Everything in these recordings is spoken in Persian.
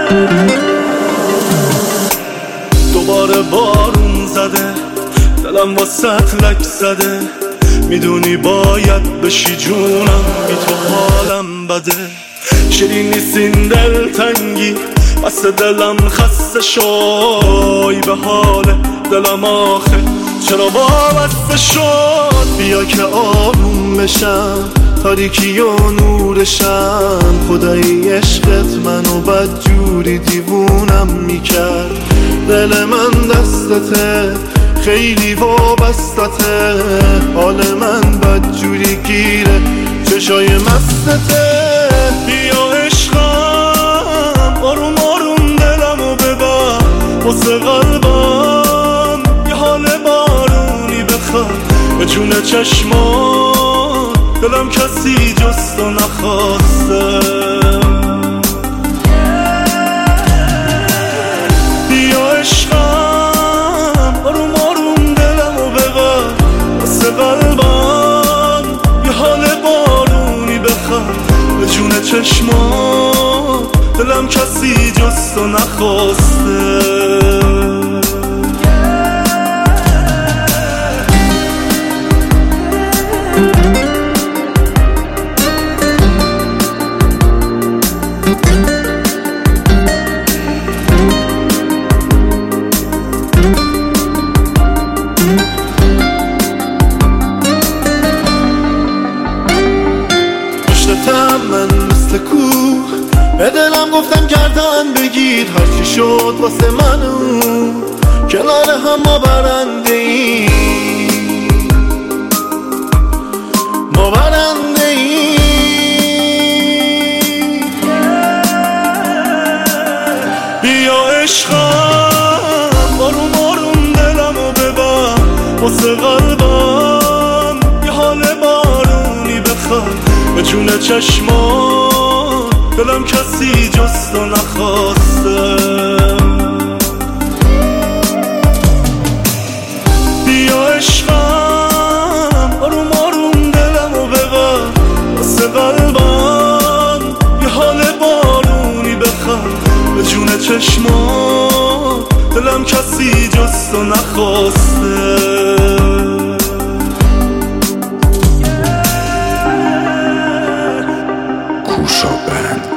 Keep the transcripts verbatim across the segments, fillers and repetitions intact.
دوباره بارون زده، دلم واسه لک زده، میدونی باید بشی جونم، بی تو حالم بده. شیرین نیستین دلتنگی، بس دلم خسته شای، به حال دلم آخه چرا وابسته شد. بیا که آروم بشم، تاریکی و نورشم، خدای عشقت منو بد جوری دیوونم میکرد. دل من دستته، خیلی وابستته، حال من بد جوری گیره، چشای مستته. بیا عشقم، آروم آروم دلمو ببر، واسه قلبم یه حال بارونی بخواد. به جون چشمان دلم کسی جست و نخواسته. بیا عشقم، آروم آروم دلمو ببر، واسه قلبم یه حال بارونی بخواد. به جون چشمان دلم کسی جست و نخواسته. من مثل کوه به دلم گفتم گردن بگیر، هرچی شد واسه منو کنار هم ما برنده ای، ما برنده ای. بیا عشقم، آروم آروم دلمو ببر، واسه قلبم یه حال بارونی بخواد. به جون چشمان دلم کسی جست و نخواسته. بیا عشقم، آروم آروم دلمو ببر، واسه قلبم یه حال بارونی بخواد. به جون چشمان دلم کسی جست و نخواسته.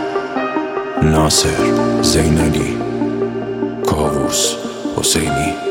ناصر زینالی، کاووس حسینی.